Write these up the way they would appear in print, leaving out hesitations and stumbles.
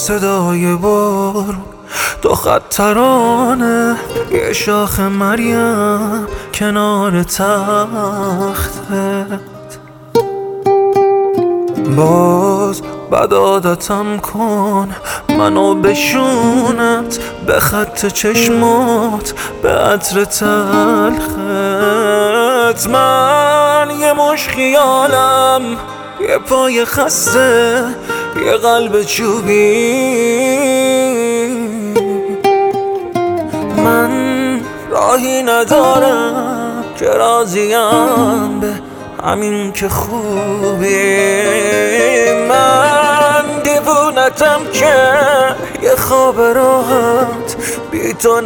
صدای بارون، دو خط ترانه، یه شاخ مریم کنار تختت. باز بد عادتم کن، منو بشونت به خط چشمات، به عطر تلخت. من یه مش خیالم، یه پای خسته، یه قلب چوبی. من راهی ندارم که راضیم به همین که خوبی. من دیوونتم که یه خواب راحت بی تو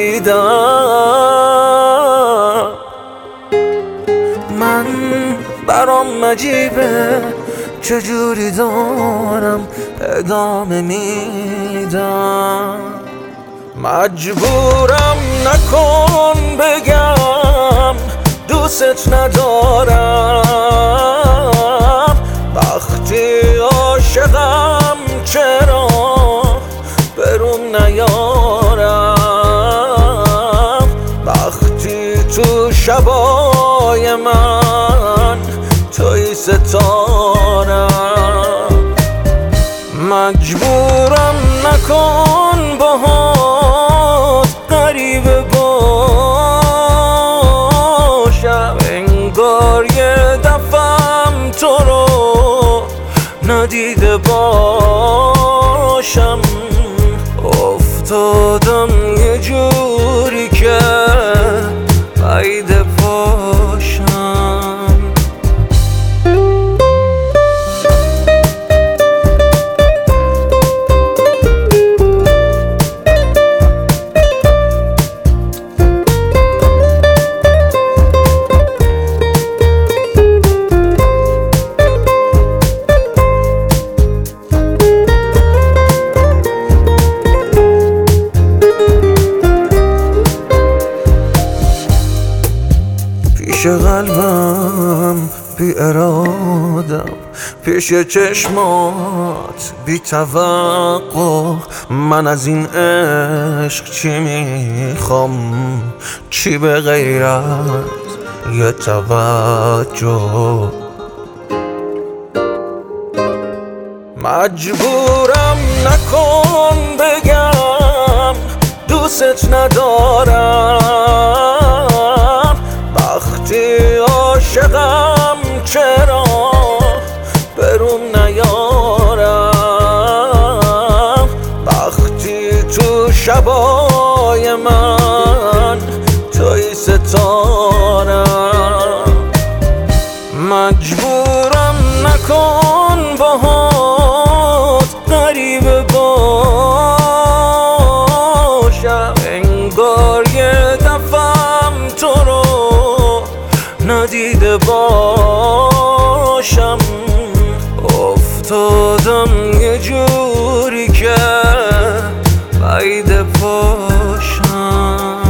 ندیدم. من برام عجیبه چجوری دارم ادامه میدم. مجبورم نکن بگم دوست ندارم. وقتی عاشقم چرا برون نیارم؟ وقتی تو شبای من توی ستارم. مجبورم نکن باهات غریبه باشم، انگار یه دفعم تو رو ندیده باشم. افتادم یه جوری که بعید باشم. پیش قلبم بی ارادم، پیش چشمات بی توقع. من از این عشق چی میخوام؟ چی به غیر از یه توجه؟ مجبورم نکن بگم دوست ندارم. وقتی عاشقم چرا برون نیارم؟ وقتی تو شبای من توی ستارم. مجبورم نکن باهات غریبه باشم، انگار یه دفعم تو رو ندیده باشم. افتادم یه جوری که بعید باشم.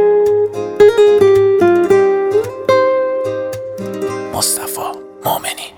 مصطفی مومنی.